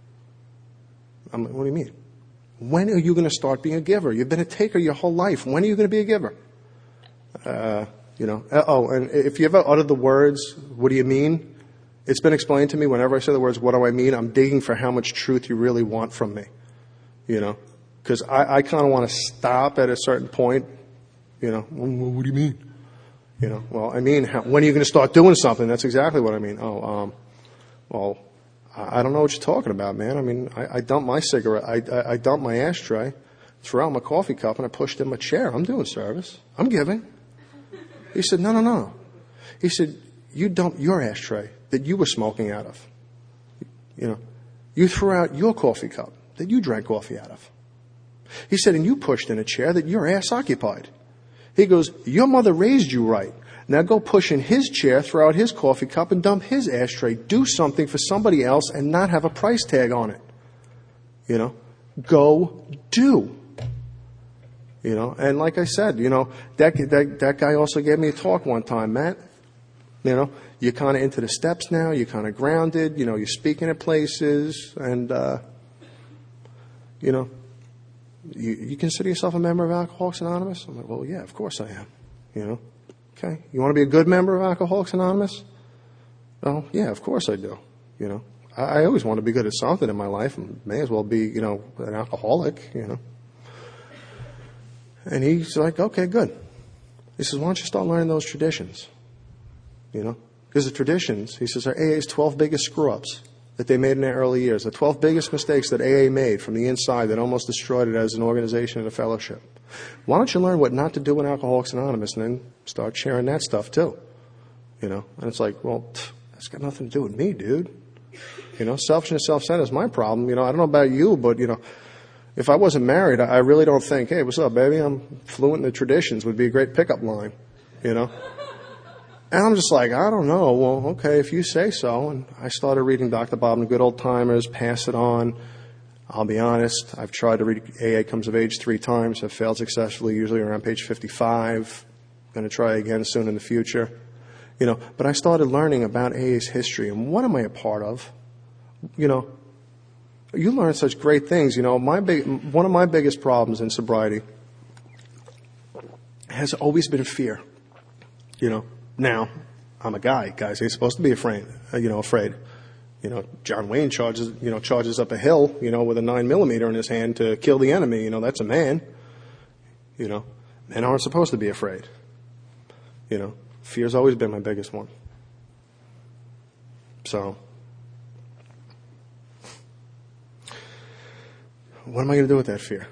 I'm like, what do you mean? When are you going to start being a giver? You've been a taker your whole life. When are you going to be a giver? Uh, you know, oh, and if you ever uttered the words, what do you mean? It's been explained to me whenever I say the words, what do I mean? I'm digging for how much truth you really want from me, you know. Because I, I kind of want to stop at a certain point, you know, well, what do you mean? You know, well, I mean, how, when are you going to start doing something? That's exactly what I mean. Oh, um, well, I, I don't know what you're talking about, man. I mean, I, I dumped my cigarette, I, I, I dumped my ashtray, threw out my coffee cup, and I pushed in my chair. I'm doing service. I'm giving. He said, no, no, no. He said, you dumped your ashtray that you were smoking out of. You know, you threw out your coffee cup that you drank coffee out of. He said, and you pushed in a chair that your ass occupied. He goes, your mother raised you right. Now go push in his chair, throw out his coffee cup, and dump his ashtray. Do something for somebody else and not have a price tag on it. You know, go do. You know, and like I said, you know, that, that, that guy also gave me a talk one time, Matt. You know, you're kind of into the steps now. You're kind of grounded. You know, you're speaking at places. And, uh, you know, You, you consider yourself a member of Alcoholics Anonymous? I'm like, well, yeah, of course I am. You know, okay. You want to be a good member of Alcoholics Anonymous? Well, yeah, of course I do. You know, I, I always want to be good at something in my life, and may as well be, you know, an alcoholic. You know. And he's like, okay, good. He says, why don't you start learning those traditions? You know, because the traditions, he says, are A A's twelve biggest screw-ups that they made in their early years, the twelve biggest mistakes that A A made from the inside that almost destroyed it as an organization and a fellowship. Why don't you learn what not to do in Alcoholics Anonymous and then start sharing that stuff too? You know, and it's like, well, pff, that's got nothing to do with me, dude. You know, selfishness, self-centered is my problem. You know, I don't know about you, but, you know, if I wasn't married, I really don't think, hey, what's up, baby? I'm fluent in the traditions would be a great pickup line, you know. And I'm just like, I don't know. Well, okay, if you say so. And I started reading Doctor Bob and the Good Old Timers, Pass It On. I'll be honest, I've tried to read A A Comes of Age three times. I've failed successfully, usually around page fifty-five. Going to try again soon in the future. You know, but I started learning about A A's history and what am I a part of? You know, you learn such great things. You know, my big, one of my biggest problems in sobriety has always been fear. You know. Now, I'm a guy. Guys ain't supposed to be afraid. You know, afraid. You know, John Wayne charges. You know, charges up a hill. You know, with a nine millimeter in his hand to kill the enemy. You know, that's a man. You know, men aren't supposed to be afraid. You know, fear's always been my biggest one. So, what am I going to do with that fear?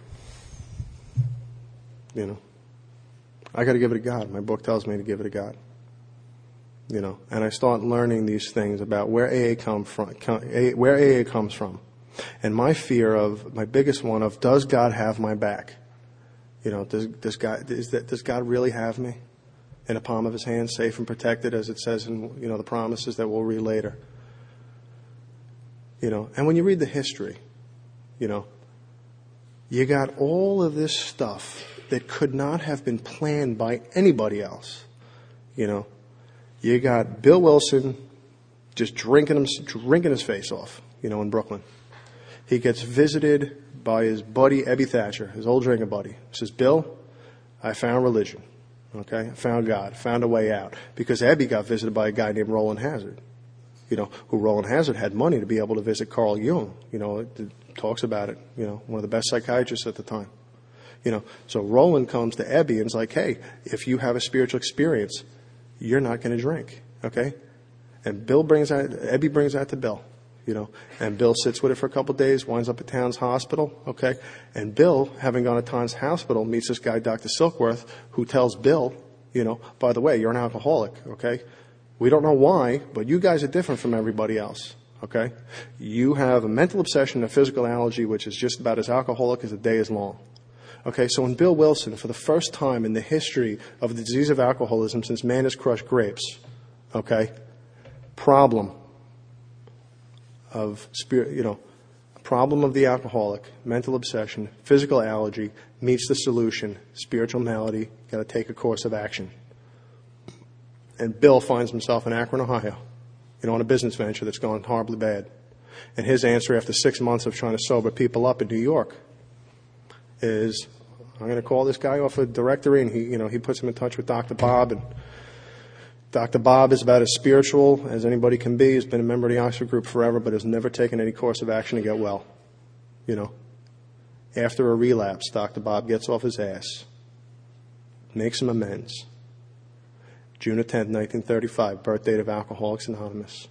You know, I got to give it to God. My book tells me to give it to God. You know, and I start learning these things about where A A come from, where A A comes from, and my fear of my biggest one of does God have my back? You know, does does God is that does God really have me in the palm of His hand, safe and protected, as it says in you know the promises that we'll read later. You know, and when you read the history, you know, you got all of this stuff that could not have been planned by anybody else. You know, you got Bill Wilson just drinking him, drinking his face off, you know, in Brooklyn. He gets visited by his buddy, Ebby Thatcher, his old drinking buddy. He says, Bill, I found religion. Okay? I found God. Found a way out. Because Ebby got visited by a guy named Roland Hazard. You know, who Roland Hazard had money to be able to visit Carl Jung. You know, it, it talks about it. You know, one of the best psychiatrists at the time. You know, so Roland comes to Ebby and is like, hey, if you have a spiritual experience, you're not going to drink. Okay? And Bill brings that, Ebby brings that to Bill. You know, and Bill sits with it for a couple of days, winds up at Towns Hospital, okay? And Bill, having gone to Towns Hospital, meets this guy, Doctor Silkworth, who tells Bill, you know, by the way, you're an alcoholic, okay? We don't know why, but you guys are different from everybody else, okay? You have a mental obsession, a physical allergy, which is just about as alcoholic as the day is long. Okay, so when Bill Wilson, for the first time in the history of the disease of alcoholism since man has crushed grapes, okay, problem of spirit, you know, problem of the alcoholic, mental obsession, physical allergy, meets the solution, spiritual malady, got to take a course of action. And Bill finds himself in Akron, Ohio, you know, on a business venture that's going horribly bad. And his answer after six months of trying to sober people up in New York is, I'm going to call this guy off a directory, and he, you know, he puts him in touch with Doctor Bob, and Doctor Bob is about as spiritual as anybody can be. He's been a member of the Oxford Group forever, but has never taken any course of action to get well. You know, after a relapse, Doctor Bob gets off his ass, makes some amends. June tenth, nineteen thirty-five, birth date of Alcoholics Anonymous.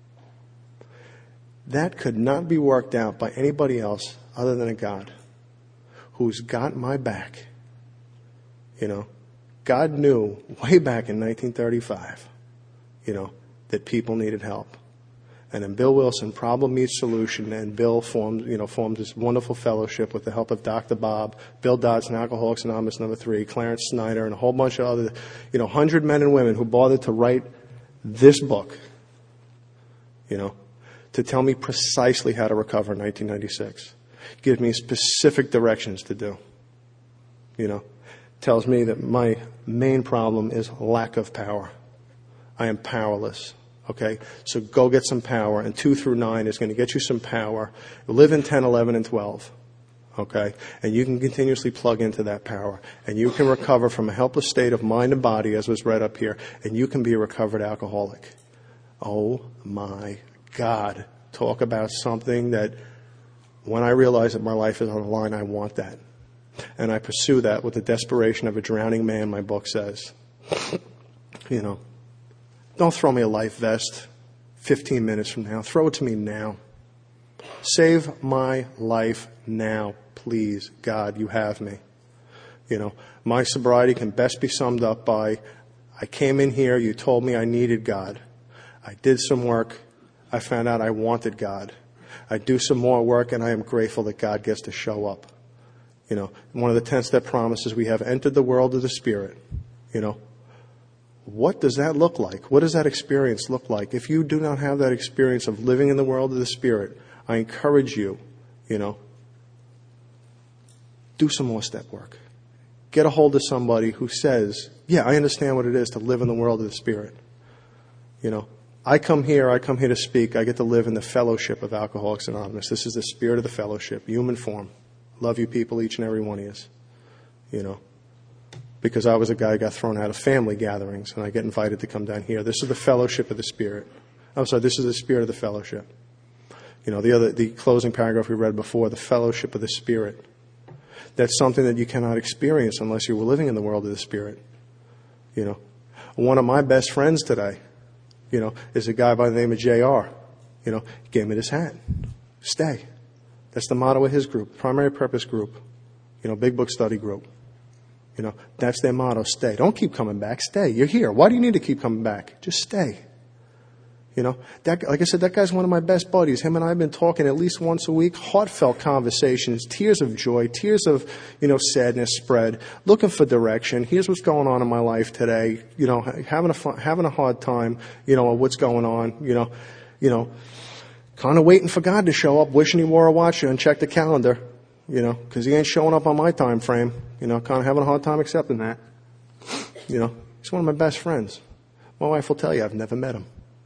That could not be worked out by anybody else other than a God who's got my back. You know, God knew way back in nineteen thirty-five, you know, that people needed help. And then Bill Wilson, problem meets solution, and Bill formed, you know, formed this wonderful fellowship with the help of Doctor Bob, Bill Dodson, Alcoholics Anonymous number three, Clarence Snyder, and a whole bunch of other, you know, hundred men and women who bothered to write this book, you know, to tell me precisely how to recover in nineteen ninety-six. Give me specific directions to do, you know. Tells me that my main problem is lack of power. I am powerless. Okay? So go get some power. And two through nine is going to get you some power. Live in ten, eleven, and twelve. Okay? And you can continuously plug into that power. And you can recover from a helpless state of mind and body, as was read up here. And you can be a recovered alcoholic. Oh my God. Talk about something that when I realize that my life is on the line, I want that. And I pursue that with the desperation of a drowning man, my book says. You know, don't throw me a life vest fifteen minutes from now. Throw it to me now. Save my life now, please. God, you have me. You know, my sobriety can best be summed up by, I came in here, you told me I needed God. I did some work. I found out I wanted God. I do some more work, and I am grateful that God gets to show up. You know, one of the ten-step promises, we have entered the world of the Spirit. You know, what does that look like? What does that experience look like? If you do not have that experience of living in the world of the Spirit, I encourage you, you know, do some more step work. Get a hold of somebody who says, yeah, I understand what it is to live in the world of the Spirit. You know, I come here, I come here to speak. I get to live in the fellowship of Alcoholics Anonymous. This is the spirit of the fellowship, human form. Love you people, each and every one of you. You know, because I was a guy who got thrown out of family gatherings, and I get invited to come down here. This is the fellowship of the Spirit. I'm sorry, this is the spirit of the fellowship. You know, the other, the closing paragraph we read before, the fellowship of the Spirit. That's something that you cannot experience unless you were living in the world of the Spirit. You know, one of my best friends today, you know, is a guy by the name of J R. You know, he gave me this hat. Stay. That's the motto of his group, Primary Purpose Group, you know, Big Book Study Group. You know, that's their motto, stay. Don't keep coming back, stay. You're here. Why do you need to keep coming back? Just stay. You know, that, like I said, that guy's one of my best buddies. Him and I have been talking at least once a week, heartfelt conversations, tears of joy, tears of, you know, sadness spread, looking for direction. Here's what's going on in my life today. You know, having a fun, having a hard time, you know, what's going on, you know, you know, kind of waiting for God to show up, wishing he wore a watch and check the calendar, you know, because he ain't showing up on my time frame, you know, kind of having a hard time accepting that. You know, he's one of my best friends. My wife will tell you I've never met him.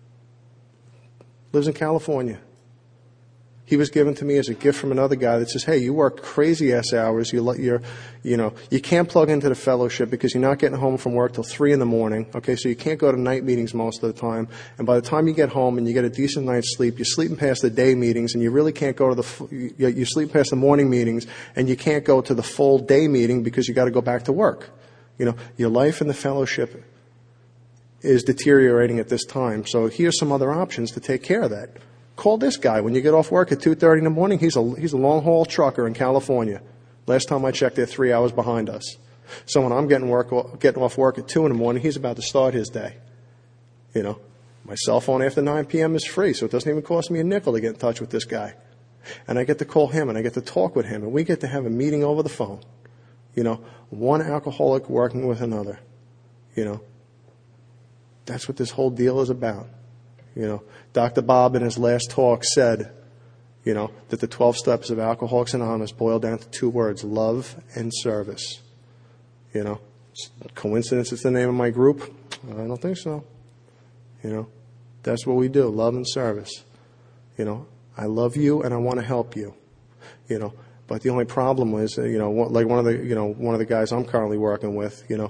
Lives in California. He was given to me as a gift from another guy that says, hey, you work crazy ass hours. You let your, you know, you can't plug into the fellowship because you're not getting home from work till three in the morning. Okay, so you can't go to night meetings most of the time. And by the time you get home and you get a decent night's sleep, you're sleeping past the day meetings and you really can't go to the, you, you sleep past the morning meetings and you can't go to the full day meeting because you got to go back to work. You know, your life in the fellowship is deteriorating at this time. So here's some other options to take care of that. Call this guy when you get off work at two thirty in the morning. He's a, he's a long-haul trucker in California. Last time I checked, they're three hours behind us. So when I'm getting work, getting off work at two in the morning, he's about to start his day. You know, my cell phone after nine p.m. is free, so it doesn't even cost me a nickel to get in touch with this guy. And I get to call him and I get to talk with him and we get to have a meeting over the phone. You know, one alcoholic working with another. You know, that's what this whole deal is about. You know, Doctor Bob in his last talk said, you know, that the twelve steps of Alcoholics Anonymous boil down to two words, love and service. You know, coincidence it's the name of my group? I don't think so. You know, that's what we do, love and service. You know, I love you and I want to help you. You know, but the only problem is, you know, like one of the, you know, one of the guys I'm currently working with, you know,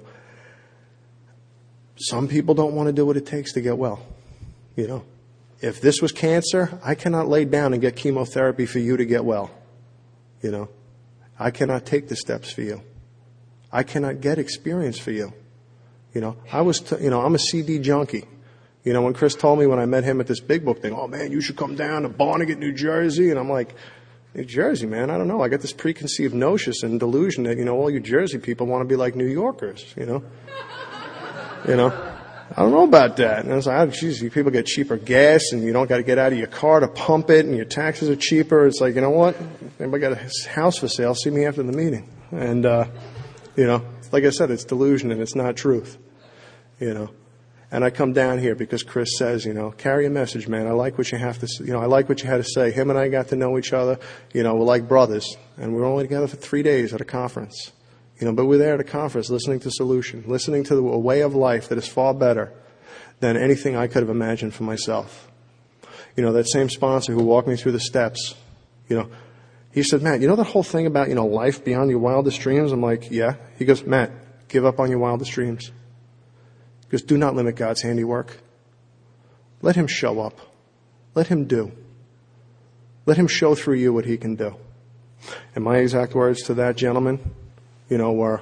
some people don't want to do what it takes to get well. You know, if this was cancer, I cannot lay down and get chemotherapy for you to get well. You know, I cannot take the steps for you. I cannot get experience for you. You know, I was, t- you know, I'm a C D junkie. You know, when Chris told me when I met him at this Big Book thing, oh man, you should come down to Barnegat, New Jersey. And I'm like, New Jersey, man, I don't know. I got this preconceived notion and delusion that, you know, all you Jersey people want to be like New Yorkers, you know. You know. I don't know about that. And I was like, oh, geez, you people get cheaper gas and you don't got to get out of your car to pump it and your taxes are cheaper. It's like, you know what? Anybody got a house for sale? See me after the meeting. And, uh, you know, like I said, it's delusion and it's not truth. You know, and I come down here because Chris says, you know, carry a message, man. I like what you have to, you know, I like what you had to say. Him and I got to know each other. You know, we're like brothers and we were only together for three days at a conference. You know, but we're there at a conference listening to Solution, listening to a way of life that is far better than anything I could have imagined for myself. You know, that same sponsor who walked me through the steps, you know, he said, Matt, you know that whole thing about, you know, life beyond your wildest dreams? I'm like, yeah. He goes, Matt, give up on your wildest dreams. He goes, do not limit God's handiwork. Let him show up. Let him do. Let him show through you what he can do. And my exact words to that gentleman, you know, were,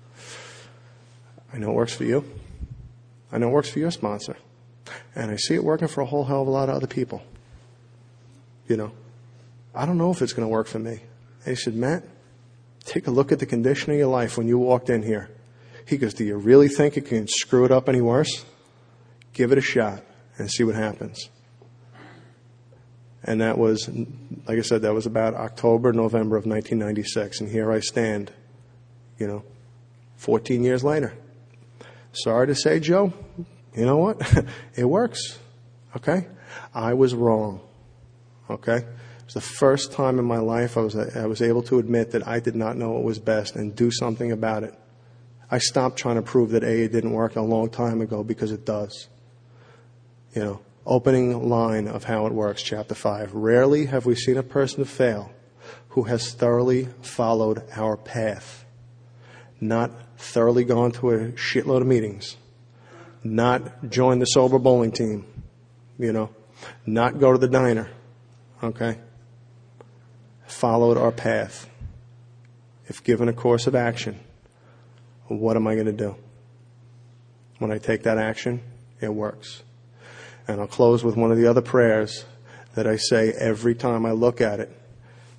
I know it works for you. I know it works for your sponsor. And I see it working for a whole hell of a lot of other people. You know, I don't know if it's going to work for me. And he said, Matt, take a look at the condition of your life when you walked in here. He goes, do you really think it can screw it up any worse? Give it a shot and see what happens. And that was, like I said, that was about October, November of nineteen ninety-six. And here I stand. You know, fourteen years later. Sorry to say, Joe, you know what? It works. Okay? I was wrong. Okay? It was the first time in my life I was I was able to admit that I did not know what was best and do something about it. I stopped trying to prove that A A didn't work a long time ago because it does. You know, opening line of how it works, chapter five. Rarely have we seen a person fail who has thoroughly followed our path. Not thoroughly gone to a shitload of meetings. Not join the sober bowling team. You know. Not go to the diner. Okay. Followed our path. If given a course of action, what am I going to do? When I take that action, it works. And I'll close with one of the other prayers that I say every time I look at it.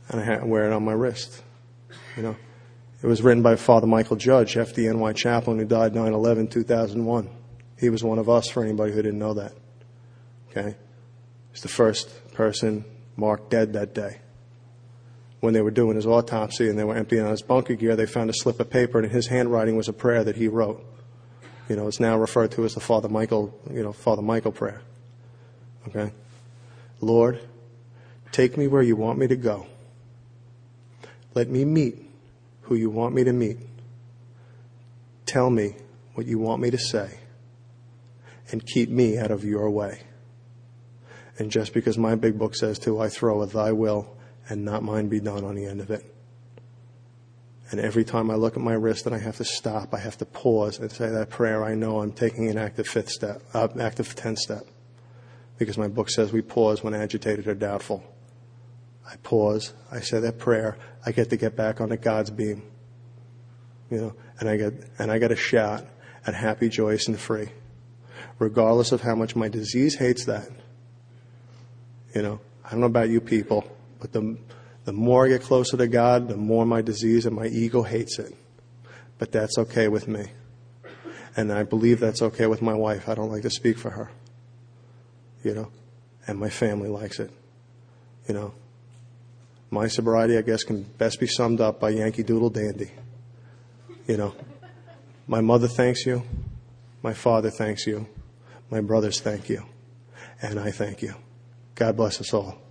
and I ha- wear it on my wrist. You know, it was written by Father Michael Judge, F D N Y chaplain, who died nine eleven two thousand one. He was one of us, for anybody who didn't know that. Okay? He's the first person marked dead that day. When they were doing his autopsy and they were emptying out his bunker gear, they found a slip of paper, and in his handwriting was a prayer that he wrote. You know, it's now referred to as the Father Michael, you know, Father Michael prayer. Okay? Lord, take me where you want me to go. Let me meet who you want me to meet. Tell me what you want me to say. And keep me out of your way. And just because my big book says to, I throw a thy will and not mine be done on the end of it. And every time I look at my wrist and I have to stop, I have to pause and say that prayer, I know I'm taking an active fifth step, uh, active tenth step. Because my book says we pause when agitated or doubtful. I pause, I say that prayer, I get to get back onto God's beam. You know, and I get and I get a shot at happy, joyous, and free. Regardless of how much my disease hates that. You know, I don't know about you people, but the the more I get closer to God, the more my disease and my ego hates it. But that's okay with me. And I believe that's okay with my wife. I don't like to speak for her. You know, and my family likes it. You know, my sobriety, I guess, can best be summed up by Yankee Doodle Dandy. You know, my mother thanks you. My father thanks you. My brothers thank you. And I thank you. God bless us all.